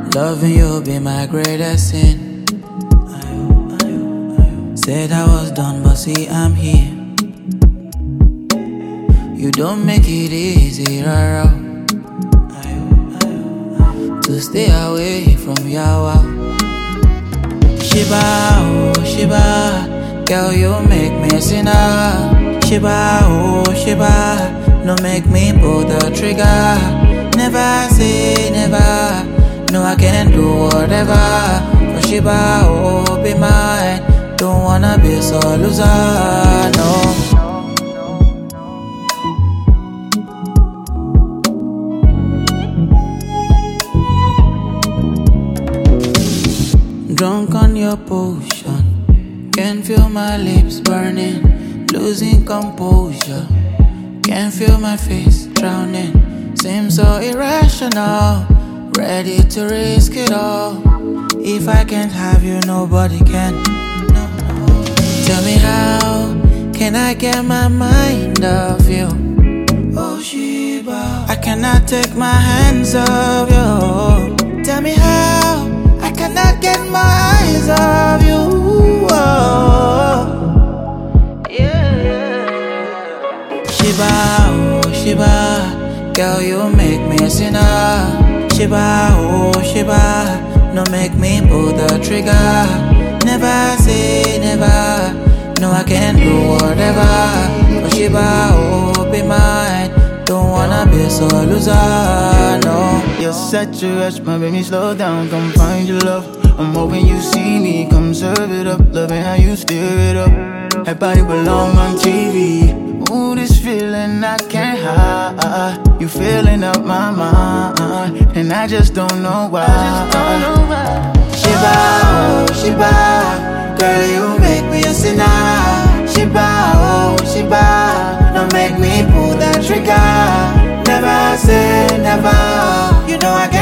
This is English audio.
Loving you be my greatest sin. Said I was done, but see I'm here. You don't make it easy, rara, to stay away from Yawa. Shiba, oh Shiba, girl you make me sinner. Shiba, oh Shiba, no make me pull the trigger. Never say never, no I can do whatever. For Shiba, oh be mine, don't wanna be so loser, no. Drunk on your potion, can feel my lips burning, losing composure. Can feel my face drowning, seems so irrational. Ready to risk it all. If I can't have you, nobody can. No, no. Tell me how can I get my mind off you? Oh Shiba, I cannot take my hands off you. Tell me how I cannot get my eyes off you. Oh. Yeah. Shiba, oh Shiba, girl you make me a sinner. Shiba, oh Shiba, no make me pull the trigger. Never say never, no I can do whatever. Oh Shiba, oh be mine, don't wanna be so loser, no. You're such a rush, my baby, slow down, come find your love. I'm hoping you see me, come serve it up. Loving how you stir it up. That body belong on TV. Ooh, this feeling I can't hide. You filling up my mind, and I just don't know why. Shiba, oh Shiba, girl you make me a sinner. Shiba, oh Shiba, don't make me pull that trigger. Never say never, you know I can't